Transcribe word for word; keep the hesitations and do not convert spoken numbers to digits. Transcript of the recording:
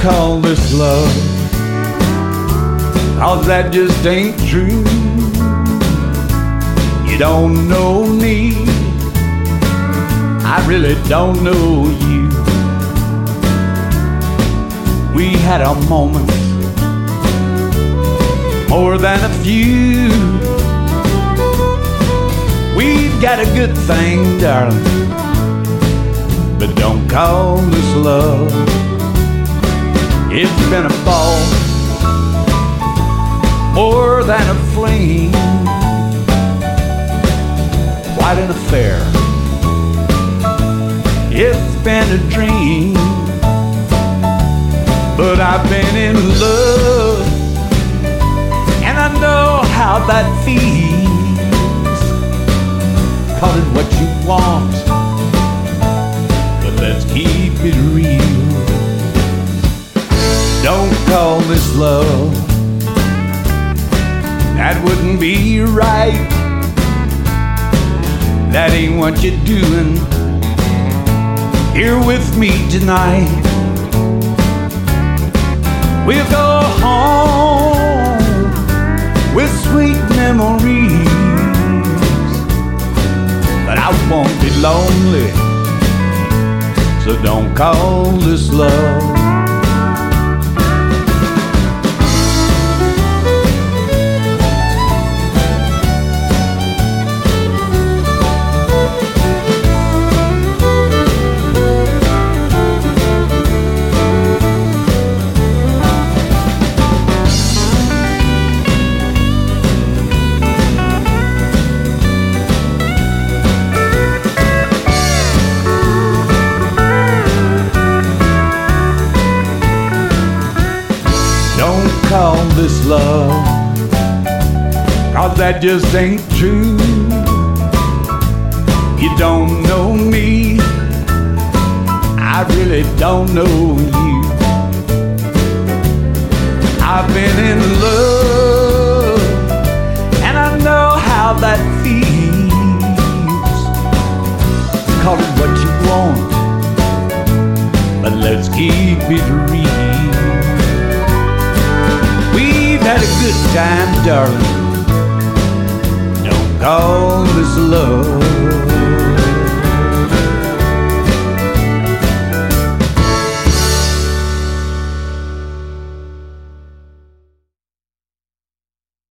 call this love, 'cause that just ain't true. You don't know me, I really don't know you. We had our moments, more than a few. We've got a good thing, darling, but don't call this love. It's been a ball, more than a fling, quite an affair. It's been a dream, but I've been in love, and I know how that feels. Call it what you want, but let's keep it real. Don't call this love, that wouldn't be right. That ain't what you're doing here with me tonight. We'll go home with sweet memories, but I won't be lonely, so don't call this love. Call this love, 'cause that just ain't true. You don't know me, I really don't know you. I've been in love, and I know how that feels. Call it what you want, but let's keep it real. Had a good time, darling, don't call this love.